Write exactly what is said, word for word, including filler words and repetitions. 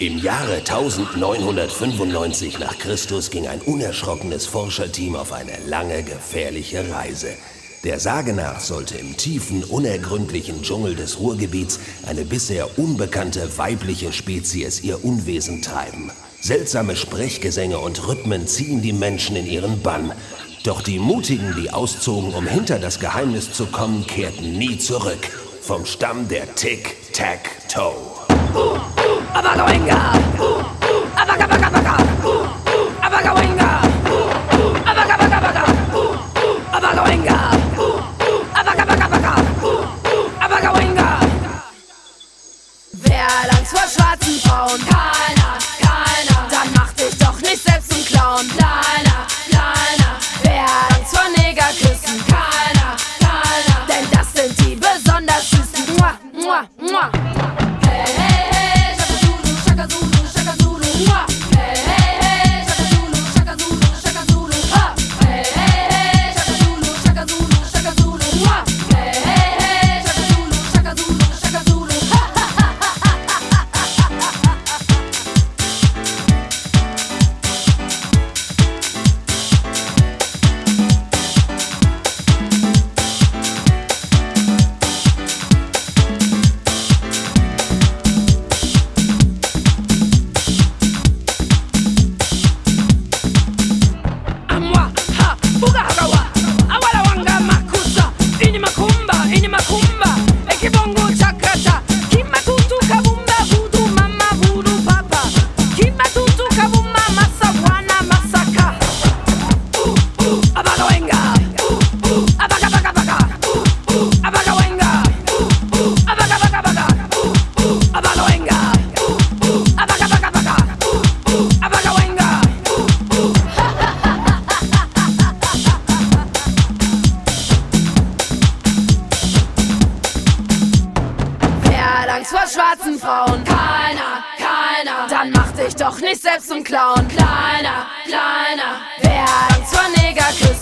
Im Jahre neunzehnhundertfünfundneunzig nach Christus ging ein unerschrockenes Forscherteam auf eine lange, gefährliche Reise. Der Sage nach sollte im tiefen, unergründlichen Dschungel des Ruhrgebiets eine bisher unbekannte weibliche Spezies ihr Unwesen treiben. Seltsame Sprechgesänge und Rhythmen ziehen die Menschen in ihren Bann. Doch die Mutigen, die auszogen, um hinter das Geheimnis zu kommen, kehrten nie zurück. Vom Stamm der Tic-Tac-Toe. Uh, uh, Abagawinga! Uh, uh, Abagabagabaga! Uh, uh, Abagawinga! Uh, uh, Abagabagabaga! Uh, uh, Abagawinga! Uh, uh, Abagabagabaga! Uh, uh, Abagawinga! Wer hat Angst vor schwarzen Frauen? Keiner, keiner. Dann mach dich doch nicht selbst zum Clown. Kleiner, kleiner. Wer hat Angst vor Negerküssen? Keiner, keiner. Denn das sind die besonders süßen. Mua, mua, mua. Hey, hey. Vor schwarzen Frauen, keiner, keiner. Dann mach dich doch nicht selbst zum Clown. Kleiner, kleiner. Wer hat Angst vor Negerküssen?